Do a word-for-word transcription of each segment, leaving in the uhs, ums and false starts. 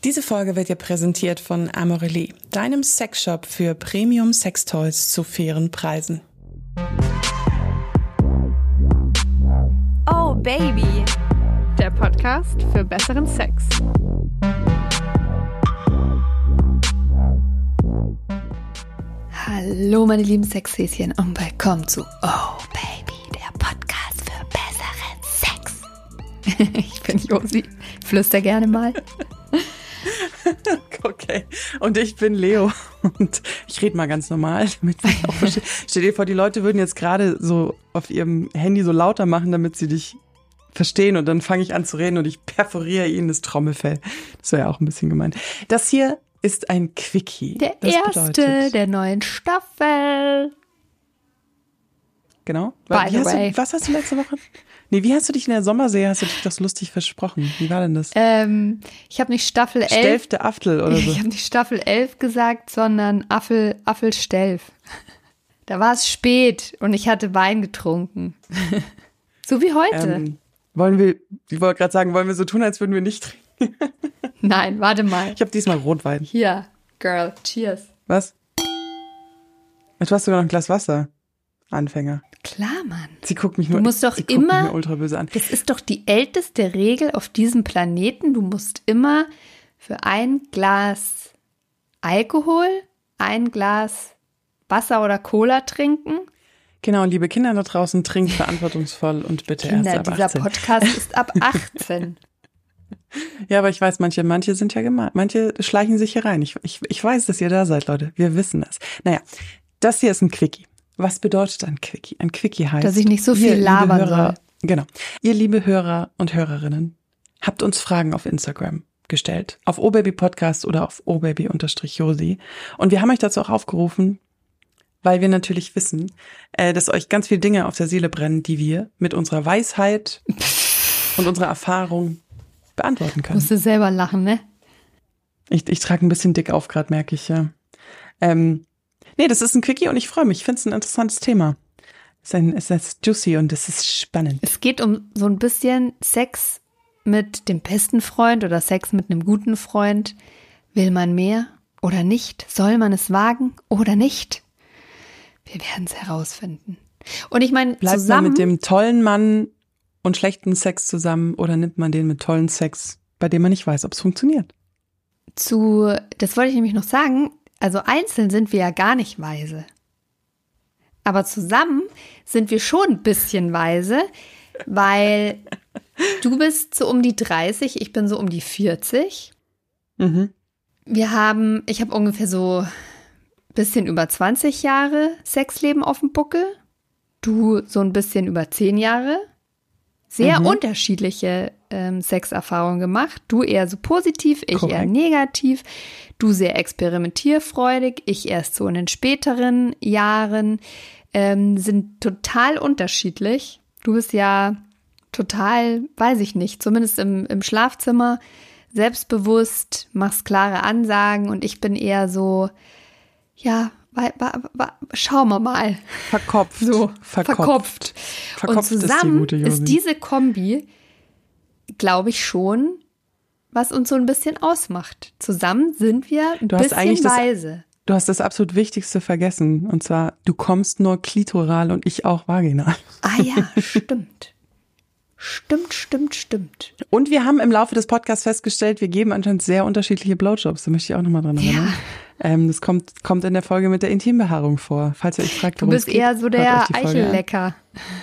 Diese Folge wird dir präsentiert von Amorelie, deinem Sexshop für Premium-Sextoys zu fairen Preisen. Oh Baby, der Podcast für besseren Sex. Hallo meine lieben Sexhäschen und willkommen zu Oh Baby, der Podcast für besseren Sex. Ich bin Josi, flüster gerne mal. Okay, und ich bin Leo und ich rede mal ganz normal, damit wir auch verstehen. Stell dir vor, die Leute würden jetzt gerade so auf ihrem Handy so lauter machen, damit sie dich verstehen, und dann fange ich an zu reden und ich perforiere ihnen das Trommelfell. Das wäre ja auch ein bisschen gemein. Das hier ist ein Quickie. Der das erste bedeutet, der neuen Staffel. Genau. By Wie the hast way. du, was hast du letzte Woche? Nee, wie hast du dich in der Sommersee, hast du dich doch so lustig versprochen? Wie war denn das? Ähm, ich habe nicht Staffel elf. Stelfte Aftel oder so. Ich habe nicht Staffel elf gesagt, sondern Affel, Affelstelf. Da war es spät und ich hatte Wein getrunken. So wie heute. Ähm, wollen wir, ich wollte gerade sagen, wollen wir so tun, als würden wir nicht trinken? Nein, warte mal. Ich habe diesmal Rotwein. Hier, Girl, cheers. Was? Du hast sogar noch ein Glas Wasser. Anfänger. Klar, Mann. Sie guckt mich nur, Du musst doch sie guckt mich immer, nur ultra böse an. das ist doch die älteste Regel auf diesem Planeten. Du musst immer für ein Glas Alkohol ein Glas Wasser oder Cola trinken. Genau, liebe Kinder da draußen, trinkt verantwortungsvoll und bitte Kinder, erst ab dieser achtzehn. Podcast ist ab achtzehn. Ja, aber ich weiß, manche, manche sind ja gemein. Manche schleichen sich hier rein. Ich, ich, ich weiß, dass ihr da seid, Leute. Wir wissen das. Naja, das hier ist ein Quickie. Was bedeutet ein Quickie? Ein Quickie heißt, Dass ich nicht so viel ihr, liebe labern Hörer, soll. Genau. Ihr liebe Hörer und Hörerinnen, habt uns Fragen auf Instagram gestellt. Auf obabypodcast oder auf obaby-josi. Und wir haben euch dazu auch aufgerufen, weil wir natürlich wissen, äh, dass euch ganz viele Dinge auf der Seele brennen, die wir mit unserer Weisheit und unserer Erfahrung beantworten können. Musst du selber lachen, ne? Ich, ich trage ein bisschen dick auf gerade, merke ich, ja. Ähm, nee, das ist ein Quickie und ich freue mich. Ich finde es ein interessantes Thema. Es ist, ein, es ist juicy und es ist spannend. Es geht um so ein bisschen Sex mit dem besten Freund oder Sex mit einem guten Freund. Will man mehr oder nicht? Soll man es wagen oder nicht? Wir werden es herausfinden. Und ich meine, Bleibt zusammen man mit dem tollen Mann und schlechten Sex zusammen oder nimmt man den mit tollen Sex, bei dem man nicht weiß, ob es funktioniert? zu, das wollte ich nämlich noch sagen, also einzeln sind wir ja gar nicht weise. Aber zusammen sind wir schon ein bisschen weise, weil du bist so um die dreißig, ich bin so um die vierzig. Mhm. Wir haben, ich habe ungefähr so ein bisschen über zwanzig Jahre Sexleben auf dem Buckel. Du so ein bisschen über zehn Jahre. Sehr Mhm. unterschiedliche ähm, Sexerfahrungen gemacht. Du eher so positiv, ich Korrekt. eher negativ. Du sehr experimentierfreudig, ich erst so in den späteren Jahren. Ähm, sind total unterschiedlich. Du bist ja total, weiß ich nicht, zumindest im, im Schlafzimmer, selbstbewusst, machst klare Ansagen und ich bin eher so, ja, wa, wa, wa, schauen wir mal. Verkopft. So, verkopft. verkopft. Verkopft und ist die zusammen gute ist, Josi. diese Kombi, glaube ich schon, was uns so ein bisschen ausmacht. Zusammen sind wir ein Du hast bisschen eigentlich das- weise. Du hast das absolut Wichtigste vergessen. Und zwar, du kommst nur klitoral und ich auch vaginal. Ah ja, stimmt. Stimmt, stimmt, stimmt. Und wir haben im Laufe des Podcasts festgestellt, wir geben anscheinend sehr unterschiedliche Blowjobs. Da möchte ich auch nochmal dran erinnern. Ähm, das kommt, kommt in der Folge mit der Intimbehaarung vor. Falls ihr euch fragt, Du worum es bist geht, eher so hört der euch die Folge an. Eichellecker.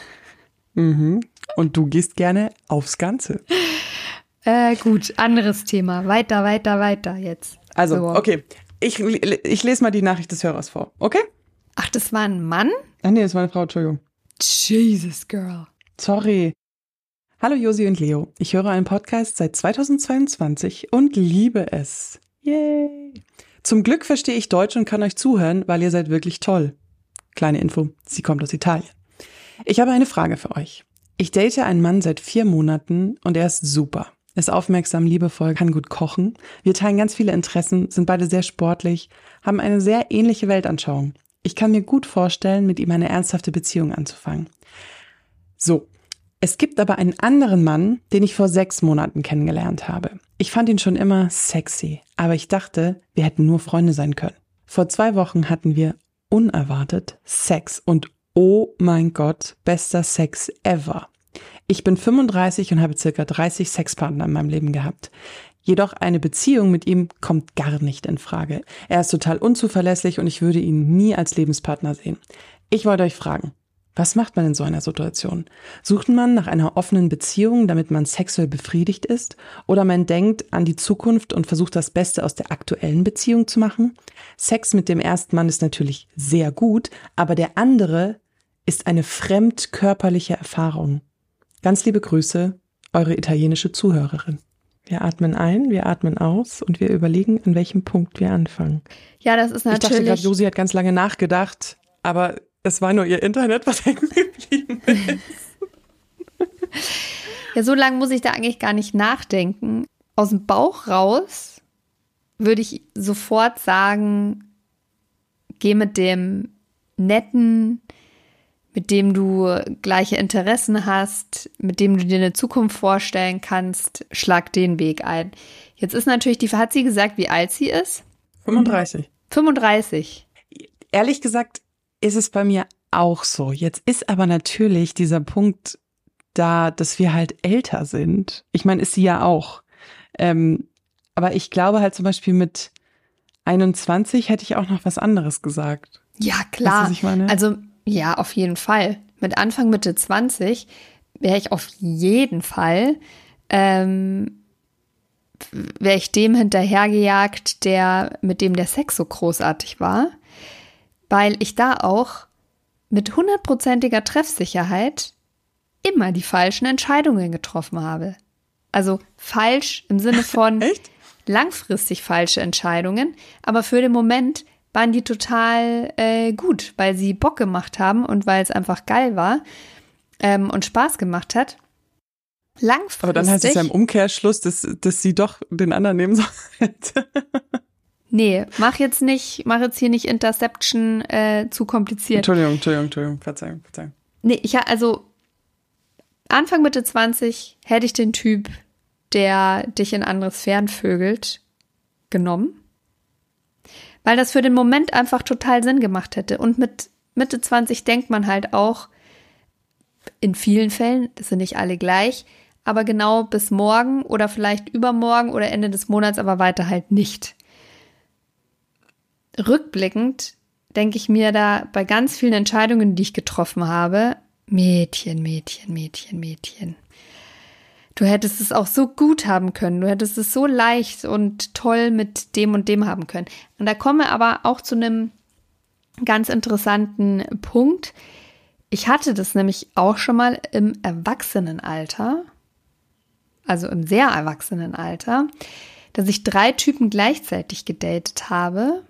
Mhm. Und du gehst gerne aufs Ganze. Äh, gut, anderes Thema. Weiter, weiter, weiter jetzt. Also, So. okay. Ich, ich lese mal die Nachricht des Hörers vor. Okay? Ach, das war ein Mann? Ach nee, das war eine Frau, Entschuldigung. Jesus, Girl. Sorry. Hallo Josi und Leo. Ich höre einen Podcast seit zweitausendzweiundzwanzig und liebe es. Yay. Zum Glück verstehe ich Deutsch und kann euch zuhören, weil ihr seid wirklich toll. Kleine Info, sie kommt aus Italien. Ich habe eine Frage für euch. Ich date einen Mann seit vier Monaten und er ist super. Ist aufmerksam, liebevoll, kann gut kochen. Wir teilen ganz viele Interessen, sind beide sehr sportlich, haben eine sehr ähnliche Weltanschauung. Ich kann mir gut vorstellen, mit ihm eine ernsthafte Beziehung anzufangen. So, Es gibt aber einen anderen Mann, den ich vor sechs Monaten kennengelernt habe. Ich fand ihn schon immer sexy, aber ich dachte, wir hätten nur Freunde sein können. Vor zwei Wochen hatten wir unerwartet Sex und oh mein Gott, bester Sex ever. Ich bin fünfunddreißig und habe circa dreißig Sexpartner in meinem Leben gehabt. Jedoch eine Beziehung mit ihm kommt gar nicht in Frage. Er ist total unzuverlässig und ich würde ihn nie als Lebenspartner sehen. Ich wollte euch fragen, was macht man in so einer Situation? Sucht man nach einer offenen Beziehung, damit man sexuell befriedigt ist? Oder man denkt an die Zukunft und versucht das Beste aus der aktuellen Beziehung zu machen? Sex mit dem ersten Mann ist natürlich sehr gut, aber der andere ist eine fremdkörperliche Erfahrung. Ganz liebe Grüße, eure italienische Zuhörerin. Wir atmen ein, wir atmen aus und wir überlegen, an welchem Punkt wir anfangen. Ja, das ist natürlich... Ich dachte gerade, Josi hat ganz lange nachgedacht, aber es war nur ihr Internet, was hängen geblieben ist. Ja, so lange muss ich da eigentlich gar nicht nachdenken. Aus dem Bauch raus würde ich sofort sagen, geh mit dem netten, mit dem du gleiche Interessen hast, mit dem du dir eine Zukunft vorstellen kannst, schlag den Weg ein. Jetzt ist natürlich die, hat sie gesagt, wie alt sie ist? fünfunddreißig. fünfunddreißig. Ehrlich gesagt ist es bei mir auch so. Jetzt ist aber natürlich dieser Punkt da, dass wir halt älter sind. Ich meine, ist sie ja auch. Ähm, aber ich glaube halt zum Beispiel mit einundzwanzig hätte ich auch noch was anderes gesagt. Ja, klar. Weißt du, was ich meine? Also ja, auf jeden Fall. Mit Anfang, Mitte zwanzig wäre ich auf jeden Fall, ähm, wäre ich dem hinterhergejagt, der, mit dem der Sex so großartig war, weil ich da auch mit hundertprozentiger Treffsicherheit immer die falschen Entscheidungen getroffen habe. Also falsch im Sinne von Echt? Langfristig falsche Entscheidungen, aber für den Moment waren die total äh, gut, weil sie Bock gemacht haben und weil es einfach geil war ähm, und Spaß gemacht hat. Langfristig. Aber dann heißt es ja im Umkehrschluss, dass, dass sie doch den anderen nehmen sollte. Nee, mach jetzt nicht, mach jetzt hier nicht Interception äh, zu kompliziert. Entschuldigung, Entschuldigung, Entschuldigung, Verzeihung, Verzeihung. Nee, ich also Anfang Mitte zwanzig hätte ich den Typ, der dich in andere Sphären vögelt, genommen. Weil das für den Moment einfach total Sinn gemacht hätte. Und mit Mitte zwanzig denkt man halt auch, in vielen Fällen, das sind nicht alle gleich, aber genau bis morgen oder vielleicht übermorgen oder Ende des Monats, aber weiter halt nicht. Rückblickend denke ich mir da bei ganz vielen Entscheidungen, die ich getroffen habe, Mädchen, Mädchen, Mädchen, Mädchen. Du hättest es auch so gut haben können. Du hättest es so leicht und toll mit dem und dem haben können. Und da kommen wir aber auch zu einem ganz interessanten Punkt. Ich hatte das nämlich auch schon mal im Erwachsenenalter, also im sehr Erwachsenenalter, dass ich drei Typen gleichzeitig gedatet habe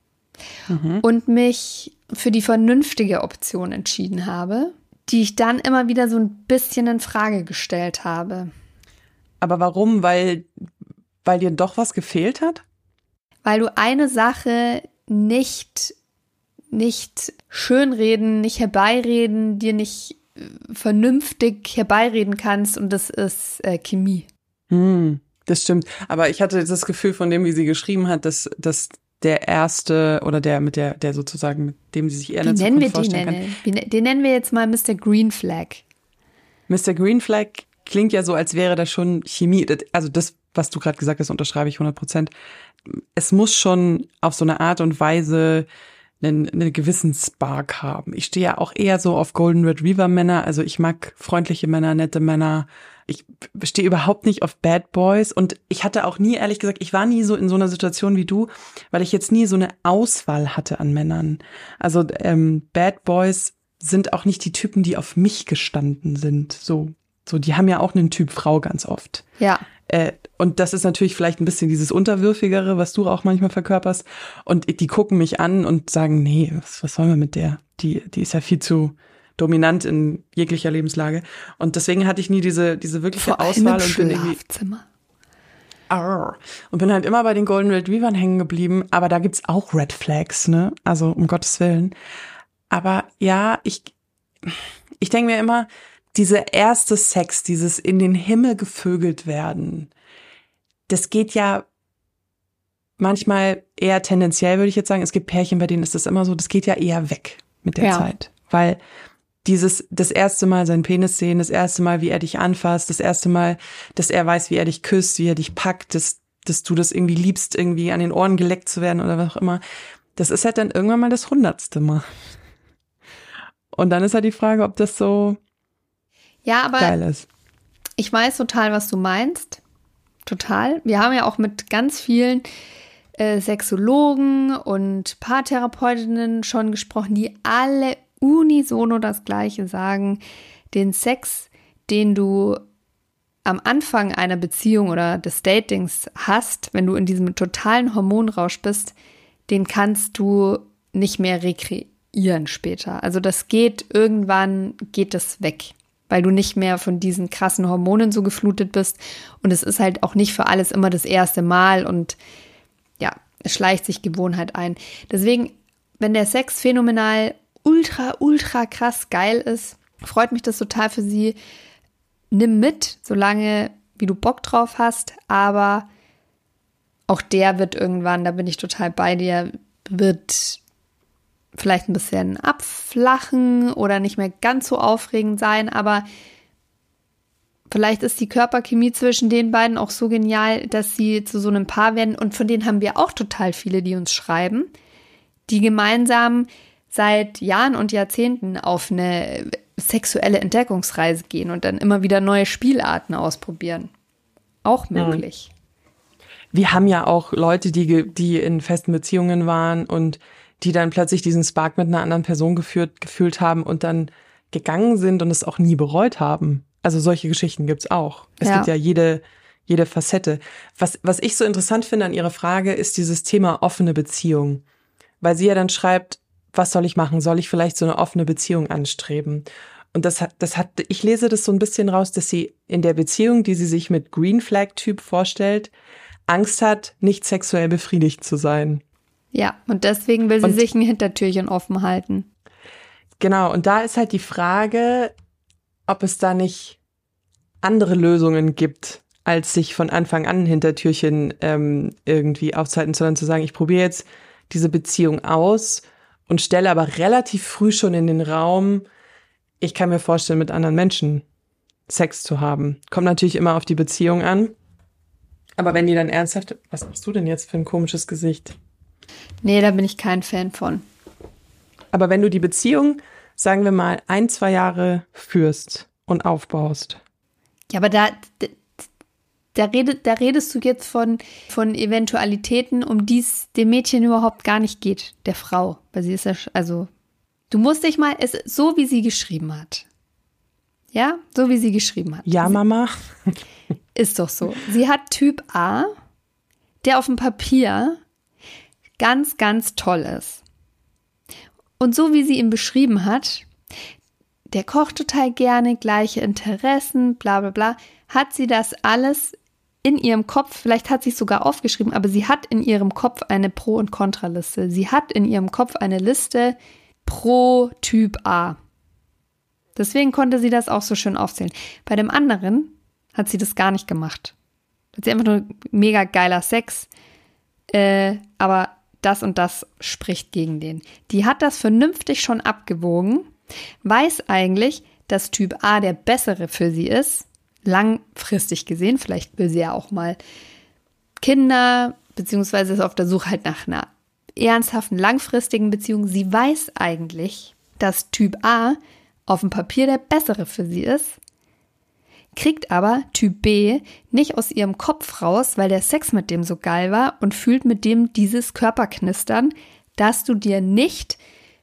mhm. und mich für die vernünftige Option entschieden habe, die ich dann immer wieder so ein bisschen in Frage gestellt habe. Aber warum? Weil, weil dir doch was gefehlt hat? Weil du eine Sache nicht, nicht schönreden, nicht herbeireden, dir nicht vernünftig herbeireden kannst und das ist äh, Chemie. Hm, das stimmt. Aber ich hatte das Gefühl von dem, wie sie geschrieben hat, dass, dass der erste oder der mit der, der sozusagen, mit dem sie sich eher eine Zukunft vorstellen kann. Wie, den nennen wir jetzt mal Mister Green Flag. Mister Green Flag klingt ja so, als wäre da schon Chemie. Also das, was du gerade gesagt hast, unterschreibe ich hundert Prozent. Es muss schon auf so eine Art und Weise einen, einen gewissen Spark haben. Ich stehe ja auch eher so auf Golden Retriever Männer. Also ich mag freundliche Männer, nette Männer. Ich stehe überhaupt nicht auf Bad Boys und ich hatte auch nie, ehrlich gesagt, ich war nie so in so einer Situation wie du, weil ich jetzt nie so eine Auswahl hatte an Männern. Also ähm, Bad Boys sind auch nicht die Typen, die auf mich gestanden sind. So, so, die haben ja auch einen Typ Frau ganz oft. Ja. Äh, und das ist natürlich vielleicht ein bisschen dieses Unterwürfigere, was du auch manchmal verkörperst. Und die gucken mich an und sagen, nee, was, was sollen wir mit der? Die, die ist ja viel zu dominant in jeglicher Lebenslage. Und deswegen hatte ich nie diese, diese wirkliche Vor allem Auswahl im und bin irgendwie Schlafzimmer. Arr, und bin halt immer bei den Golden Retrievern hängen geblieben. Aber da gibt's auch Red Flags, ne? Also um Gottes Willen. Aber ja, ich, ich denke mir immer, dieser erste Sex, dieses in den Himmel gevögelt werden, das geht ja manchmal eher tendenziell, würde ich jetzt sagen. Es gibt Pärchen, bei denen ist das immer so, das geht ja eher weg mit der Ja. Zeit. Weil dieses, das erste Mal seinen Penis sehen, das erste Mal, wie er dich anfasst, das erste Mal, dass er weiß, wie er dich küsst, wie er dich packt, dass, dass du das irgendwie liebst, irgendwie an den Ohren geleckt zu werden oder was auch immer. Das ist halt dann irgendwann mal das hundertste Mal. Und dann ist halt die Frage, ob das so Ja, aber geil ist. ich weiß total, was du meinst. Total. Wir haben ja auch mit ganz vielen äh, Sexologen und Paartherapeutinnen schon gesprochen, die alle unisono das Gleiche sagen. Den Sex, den du am Anfang einer Beziehung oder des Datings hast, wenn du in diesem totalen Hormonrausch bist, den kannst du nicht mehr rekreieren später. Also das geht, irgendwann geht das weg, weil du nicht mehr von diesen krassen Hormonen so geflutet bist. Und es ist halt auch nicht für alles immer das erste Mal und ja, es schleicht sich Gewohnheit ein. Deswegen, wenn der Sex phänomenal ultra, ultra krass geil ist, freut mich das total für sie. Nimm mit, solange wie du Bock drauf hast, aber auch der wird irgendwann, da bin ich total bei dir, wird vielleicht ein bisschen abflachen oder nicht mehr ganz so aufregend sein, aber vielleicht ist die Körperchemie zwischen den beiden auch so genial, dass sie zu so einem Paar werden. Und von denen haben wir auch total viele, die uns schreiben, die gemeinsam seit Jahren und Jahrzehnten auf eine sexuelle Entdeckungsreise gehen und dann immer wieder neue Spielarten ausprobieren. Auch möglich. Wir haben ja auch Leute, die, die in festen Beziehungen waren und die dann plötzlich diesen Spark mit einer anderen Person geführt, gefühlt haben und dann gegangen sind und es auch nie bereut haben. Also solche Geschichten gibt's auch. Es Ja. gibt ja jede, jede Facette. Was, was ich so interessant finde an Ihrer Frage, ist dieses Thema offene Beziehung. Weil sie ja dann schreibt, was soll ich machen? Soll ich vielleicht so eine offene Beziehung anstreben? Und das hat, das hat, ich lese das so ein bisschen raus, dass sie in der Beziehung, die sie sich mit Green Flag Typ vorstellt, Angst hat, nicht sexuell befriedigt zu sein. Ja, und deswegen will sie Und- sich ein Hintertürchen offen halten. Genau, und da ist halt die Frage, ob es da nicht andere Lösungen gibt, als sich von Anfang an ein Hintertürchen ähm, irgendwie aufzuhalten, sondern zu sagen, ich probiere jetzt diese Beziehung aus und stelle aber relativ früh schon in den Raum, ich kann mir vorstellen, mit anderen Menschen Sex zu haben. Kommt natürlich immer auf die Beziehung an. Aber wenn die dann ernsthaft, was machst du denn jetzt für ein komisches Gesicht? Nee, da bin ich kein Fan von. Aber wenn du die Beziehung, sagen wir mal, ein, zwei Jahre führst und aufbaust. Ja, aber da, da, da, redet, da redest du jetzt von, von Eventualitäten, um die es dem Mädchen überhaupt gar nicht geht, der Frau. Weil sie ist ja, sch- also, du musst dich mal, es, so wie sie geschrieben hat. Ja, so wie sie geschrieben hat. Ja, Mama. Ist doch so. Sie hat Typ A, der auf dem Papier ganz, ganz toll ist. Und so wie sie ihn beschrieben hat, der kocht total gerne, gleiche Interessen, bla bla bla, hat sie das alles in ihrem Kopf, vielleicht hat sie es sogar aufgeschrieben, aber sie hat in ihrem Kopf eine Pro- und Kontraliste. Sie hat in ihrem Kopf eine Liste pro Typ A. Deswegen konnte sie das auch so schön aufzählen. Bei dem anderen hat sie das gar nicht gemacht. Hat sie einfach nur mega geiler Sex, äh, aber das und das spricht gegen den. Die hat das vernünftig schon abgewogen, weiß eigentlich, dass Typ A der bessere für sie ist, langfristig gesehen. Vielleicht will sie ja auch mal Kinder, beziehungsweise ist auf der Suche halt nach einer ernsthaften, langfristigen Beziehung. Sie weiß eigentlich, dass Typ A auf dem Papier der bessere für sie ist, kriegt aber Typ B nicht aus ihrem Kopf raus, weil der Sex mit dem so geil war und fühlt mit dem dieses Körperknistern, dass du dir nicht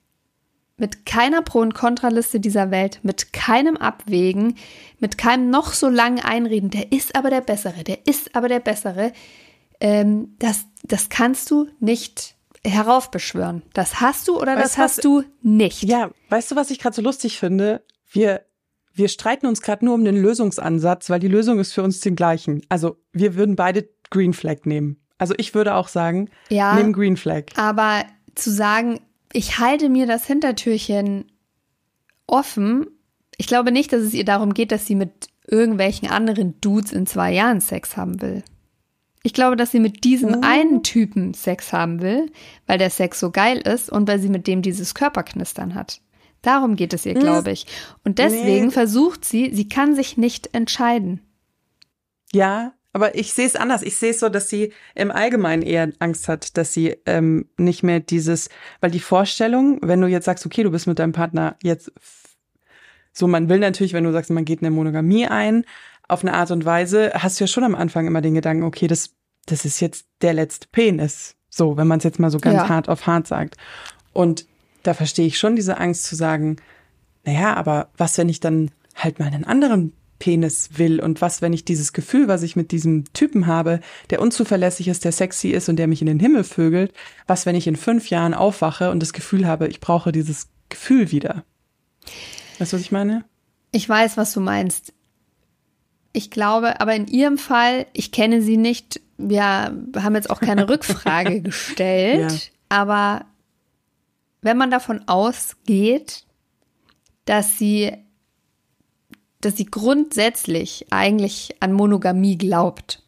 mit keiner Pro- und Kontraliste dieser Welt, mit keinem Abwägen, mit keinem noch so langen Einreden, der ist aber der Bessere, der ist aber der Bessere, ähm, das, das kannst du nicht heraufbeschwören. Das hast du oder Weißt das du, was- hast du nicht. Ja, weißt du, was ich gerade so lustig finde? Wir, wir streiten uns gerade nur um den Lösungsansatz, weil die Lösung ist für uns den gleichen. Also wir würden beide Green Flag nehmen. Also ich würde auch sagen, Ja. nimm Green Flag. Aber zu sagen, ich halte mir das Hintertürchen offen, Ich glaube nicht, dass es ihr darum geht, dass sie mit irgendwelchen anderen Dudes in zwei Jahren Sex haben will. Ich glaube, dass sie mit diesem Oh. einen Typen Sex haben will, weil der Sex so geil ist und weil sie mit dem dieses Körperknistern hat. Darum geht es ihr, glaube ich. Und deswegen Nee. versucht sie, sie kann sich nicht entscheiden. Ja, aber ich sehe es anders. Ich sehe es so, dass sie im Allgemeinen eher Angst hat, dass sie ähm, nicht mehr dieses, weil die Vorstellung, wenn du jetzt sagst, okay, du bist mit deinem Partner jetzt f- so, man will natürlich, wenn du sagst, man geht in eine Monogamie ein, auf eine Art und Weise, hast du ja schon am Anfang immer den Gedanken, okay, das, das ist jetzt der letzte Penis. So, wenn man es jetzt mal so ganz Ja. hart auf hart sagt. Und da verstehe ich schon diese Angst zu sagen, naja, aber was, wenn ich dann halt mal einen anderen Penis will und was, wenn ich dieses Gefühl, was ich mit diesem Typen habe, der unzuverlässig ist, der sexy ist und der mich in den Himmel vögelt, was, wenn ich in fünf Jahren aufwache und das Gefühl habe, ich brauche dieses Gefühl wieder. Weißt du, was ich meine? Ich weiß, was du meinst. Ich glaube, aber in ihrem Fall, ich kenne sie nicht, wir haben jetzt auch keine Rückfrage gestellt, Ja. aber wenn man davon ausgeht, dass sie, dass sie grundsätzlich eigentlich an Monogamie glaubt,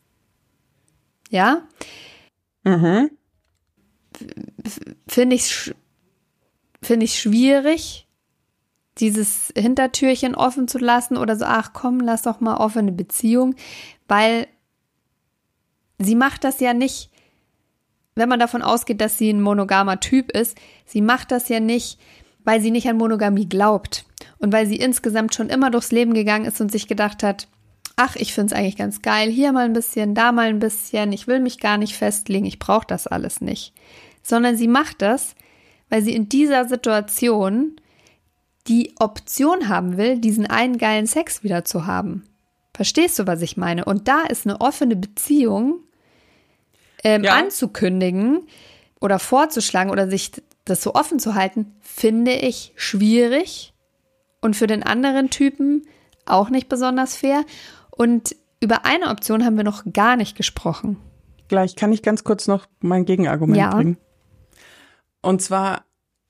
ja, Mhm. finde ich finde ich schwierig, dieses Hintertürchen offen zu lassen oder so, ach komm, lass doch mal offene Beziehung, weil sie macht das ja nicht, wenn man davon ausgeht, dass sie ein monogamer Typ ist, sie macht das ja nicht, weil sie nicht an Monogamie glaubt und weil sie insgesamt schon immer durchs Leben gegangen ist und sich gedacht hat, ach, ich finde es eigentlich ganz geil, hier mal ein bisschen, da mal ein bisschen, ich will mich gar nicht festlegen, ich brauche das alles nicht. Sondern sie macht das, weil sie in dieser Situation die Option haben will, diesen einen geilen Sex wieder zu haben. Verstehst du, was ich meine? Und da ist eine offene Beziehung ähm, Ja. anzukündigen oder vorzuschlagen oder sich das so offen zu halten, finde ich schwierig und für den anderen Typen auch nicht besonders fair. Und über eine Option haben wir noch gar nicht gesprochen. Gleich kann ich ganz kurz noch mein Gegenargument Ja. bringen. Und zwar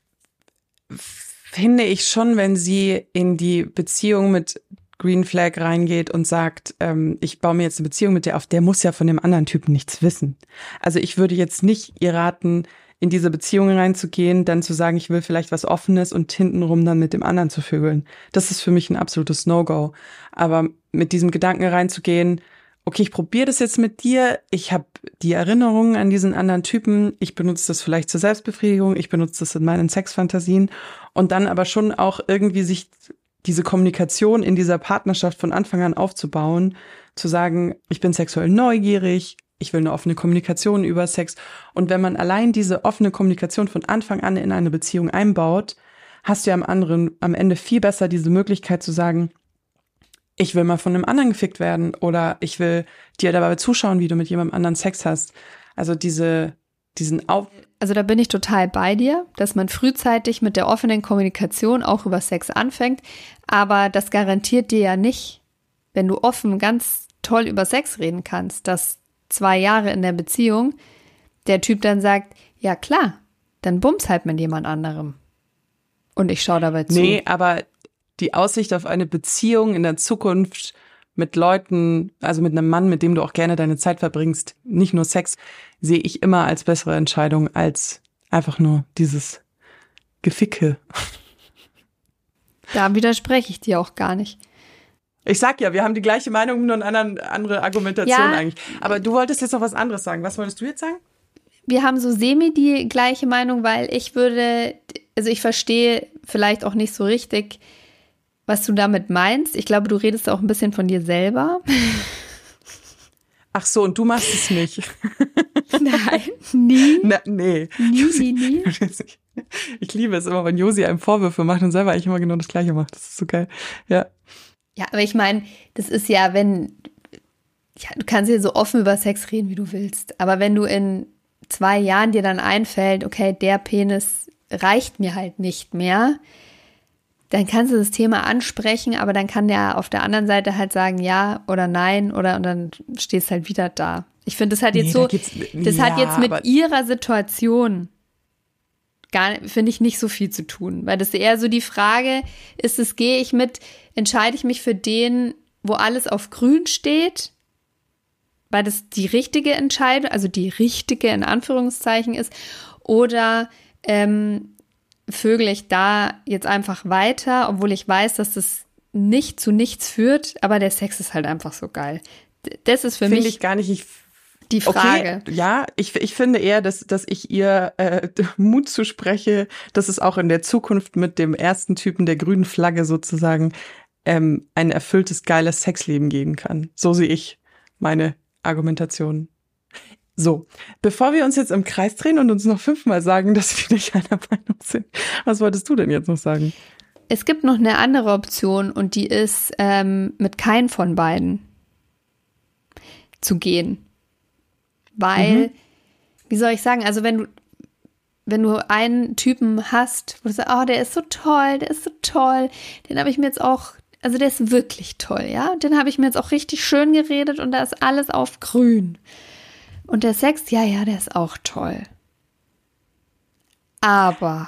finde ich schon, wenn sie in die Beziehung mit Green Flag reingeht und sagt, ähm, ich baue mir jetzt eine Beziehung mit der auf, der muss ja von dem anderen Typen nichts wissen. Also ich würde jetzt nicht ihr raten, in diese Beziehung reinzugehen, dann zu sagen, ich will vielleicht was Offenes und hintenrum dann mit dem anderen zu vögeln. Das ist für mich ein absolutes No-Go. Aber mit diesem Gedanken reinzugehen, okay, ich probiere das jetzt mit dir, ich habe die Erinnerungen an diesen anderen Typen, ich benutze das vielleicht zur Selbstbefriedigung, ich benutze das in meinen Sexfantasien und dann aber schon auch irgendwie sich diese Kommunikation in dieser Partnerschaft von Anfang an aufzubauen, zu sagen, ich bin sexuell neugierig, ich will eine offene Kommunikation über Sex. Und wenn man allein diese offene Kommunikation von Anfang an in eine Beziehung einbaut, hast du ja am anderen, am Ende viel besser diese Möglichkeit zu sagen, ich will mal von einem anderen gefickt werden oder ich will dir dabei zuschauen, wie du mit jemandem anderen Sex hast. Also diese, diesen Auf... Also da bin ich total bei dir, dass man frühzeitig mit der offenen Kommunikation auch über Sex anfängt, aber das garantiert dir ja nicht, wenn du offen ganz toll über Sex reden kannst, dass zwei Jahre in der Beziehung der Typ dann sagt, ja klar, dann bums halt mit jemand anderem. Und ich schaue dabei zu. Nee, aber die Aussicht auf eine Beziehung in der Zukunft mit Leuten, also mit einem Mann, mit dem du auch gerne deine Zeit verbringst, nicht nur Sex, sehe ich immer als bessere Entscheidung als einfach nur dieses Geficke. Da widerspreche ich dir auch gar nicht. Ich sag ja, wir haben die gleiche Meinung, nur eine andere, andere Argumentation Ja. eigentlich. Aber du wolltest jetzt noch was anderes sagen. Was wolltest du jetzt sagen? Wir haben so semi die gleiche Meinung, weil ich würde, also ich verstehe vielleicht auch nicht so richtig, was du damit meinst. Ich glaube, du redest auch ein bisschen von dir selber. Ach so, und du machst es nicht. Nein, nie, Na, nee. nie, nie, nie. Ich liebe es immer, wenn Josi einem Vorwürfe macht und selber eigentlich immer genau das Gleiche macht. Das ist so geil. Ja. Ja, aber ich meine, das ist ja, wenn, ja, du kannst ja so offen über Sex reden, wie du willst. Aber wenn du in zwei Jahren dir dann einfällt, okay, der Penis reicht mir halt nicht mehr, dann kannst du das Thema ansprechen, aber dann kann der auf der anderen Seite halt sagen ja oder nein oder und dann stehst halt wieder da. Ich finde, das hat jetzt Nee, so, da gibt's- das hat ja, jetzt mit aber- ihrer Situation gar, finde ich, nicht so viel zu tun. Weil das eher so die Frage ist, es gehe ich mit, entscheide ich mich für den, wo alles auf grün steht, weil das die richtige Entscheidung, also die richtige in Anführungszeichen ist, oder ähm, vögel ich da jetzt einfach weiter, obwohl ich weiß, dass das nicht zu nichts führt, aber der Sex ist halt einfach so geil. Das ist für Finde mich ich gar nicht, ich die Frage. Okay, ja, ich, ich finde eher, dass, dass ich ihr äh, Mut zuspreche, dass es auch in der Zukunft mit dem ersten Typen der grünen Flagge sozusagen ähm, ein erfülltes, geiles Sexleben geben kann. So sehe ich meine Argumentation. So, bevor wir uns jetzt im Kreis drehen und uns noch fünfmal sagen, dass wir nicht einer Meinung sind, was wolltest du denn jetzt noch sagen? Es gibt noch eine andere Option und die ist, ähm, mit keinem von beiden zu gehen. Weil, mhm. wie soll ich sagen, also wenn du, wenn du einen Typen hast, wo du sagst, oh, der ist so toll, der ist so toll, den habe ich mir jetzt auch, also der ist wirklich toll, ja, den habe ich mir jetzt auch richtig schön geredet und da ist alles auf grün. Und der Sex, ja, ja, der ist auch toll. Aber,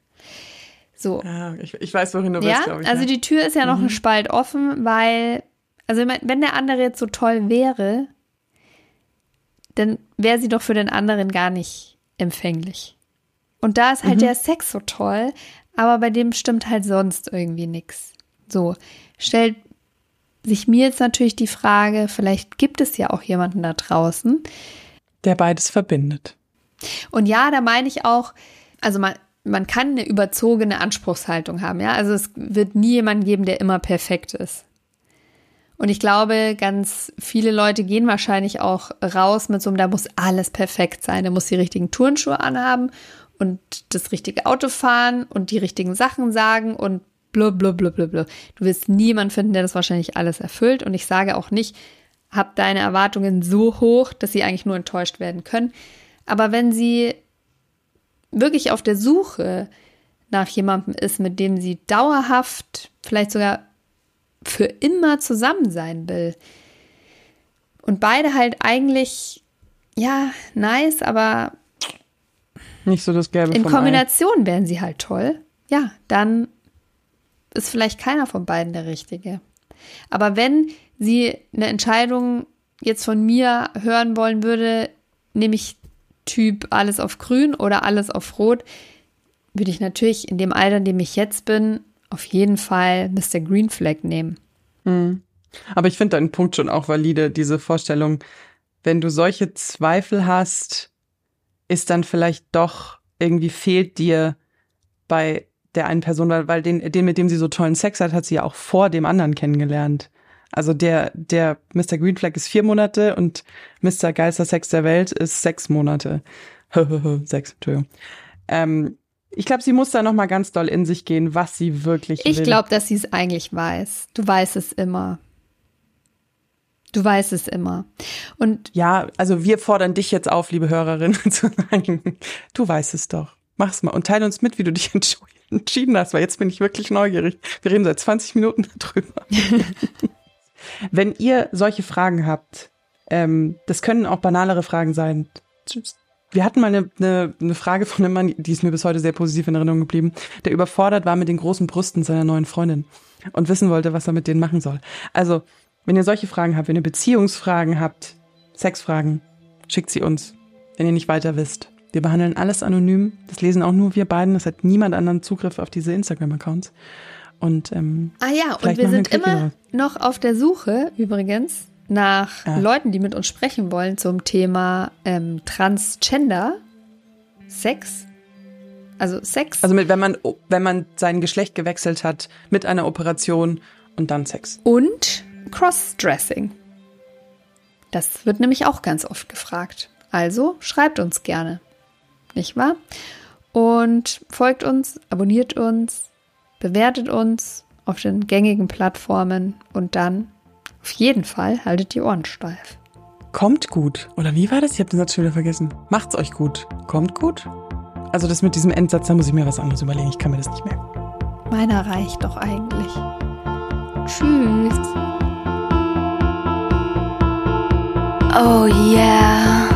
so. Ja, ich, ich weiß, wohin du ja? willst, glaube ich. Also ja. die Tür ist ja noch mhm. ein Spalt offen, weil, also wenn der andere jetzt so toll wäre, dann wäre sie doch für den anderen gar nicht empfänglich. Und da ist halt mhm. der Sex so toll, aber bei dem stimmt halt sonst irgendwie nichts. So, stellt sich mir jetzt natürlich die Frage, vielleicht gibt es ja auch jemanden da draußen, der beides verbindet. Und ja, da meine ich auch, also man, man kann eine überzogene Anspruchshaltung haben, ja. Also es wird nie jemanden geben, der immer perfekt ist. Und ich glaube, ganz viele Leute gehen wahrscheinlich auch raus mit so einem, da muss alles perfekt sein. Da muss die richtigen Turnschuhe anhaben und das richtige Auto fahren und die richtigen Sachen sagen und blablabla. Du wirst niemanden finden, der das wahrscheinlich alles erfüllt. Und ich sage auch nicht, hab deine Erwartungen so hoch, dass sie eigentlich nur enttäuscht werden können. Aber wenn sie wirklich auf der Suche nach jemandem ist, mit dem sie dauerhaft, vielleicht sogar für immer zusammen sein will. Und beide halt eigentlich, ja, nice, aber nicht so das Gelbe in vom Kombination Ei. Wären sie halt toll. Ja, dann ist vielleicht keiner von beiden der Richtige. Aber wenn sie eine Entscheidung jetzt von mir hören wollen würde, nämlich Typ alles auf grün oder alles auf rot, würde ich natürlich in dem Alter, in dem ich jetzt bin, auf jeden Fall Mister Green Flag nehmen. Hm. Aber ich finde deinen Punkt schon auch valide, diese Vorstellung, wenn du solche Zweifel hast, ist dann vielleicht doch irgendwie fehlt dir bei der einen Person, weil, weil den, den, mit dem sie so tollen Sex hat, hat sie ja auch vor dem anderen kennengelernt. Also der, der Mister Green Flag ist vier Monate und Mister Geilster Sex der Welt ist sechs Monate. Sechs, Entschuldigung. Ähm, Ich glaube, sie muss da noch mal ganz doll in sich gehen, was sie wirklich will. Ich glaube, dass sie es eigentlich weiß. Du weißt es immer. Du weißt es immer. Und ja, also wir fordern dich jetzt auf, liebe Hörerin, zu sagen, du weißt es doch. Mach's mal und teile uns mit, wie du dich entschieden hast, weil jetzt bin ich wirklich neugierig. Wir reden seit zwanzig Minuten darüber. Wenn ihr solche Fragen habt, ähm, das können auch banalere Fragen sein. Tschüss. Wir hatten mal eine, eine, eine Frage von einem Mann, die ist mir bis heute sehr positiv in Erinnerung geblieben, der überfordert war mit den großen Brüsten seiner neuen Freundin und wissen wollte, was er mit denen machen soll. Also, wenn ihr solche Fragen habt, wenn ihr Beziehungsfragen habt, Sexfragen, schickt sie uns, wenn ihr nicht weiter wisst. Wir behandeln alles anonym, das lesen auch nur wir beiden, das hat niemand anderen Zugriff auf diese Instagram-Accounts. Und, ähm, ah ja, und wir sind immer noch auf der Suche, übrigens, nach ja. Leuten, die mit uns sprechen wollen zum Thema ähm, Transgender, Sex, also Sex. Also mit, wenn man wenn man sein Geschlecht gewechselt hat mit einer Operation und dann Sex. Und Crossdressing. Das wird nämlich auch ganz oft gefragt. Also schreibt uns gerne, nicht wahr? Und folgt uns, abonniert uns, bewertet uns auf den gängigen Plattformen und dann auf jeden Fall haltet die Ohren steif. Kommt gut. Oder wie war das? Ich habe den Satz schon wieder vergessen. Macht's euch gut. Kommt gut? Also das mit diesem Endsatz, da muss ich mir was anderes überlegen. Ich kann mir das nicht merken. Meiner reicht doch eigentlich. Tschüss. Oh yeah.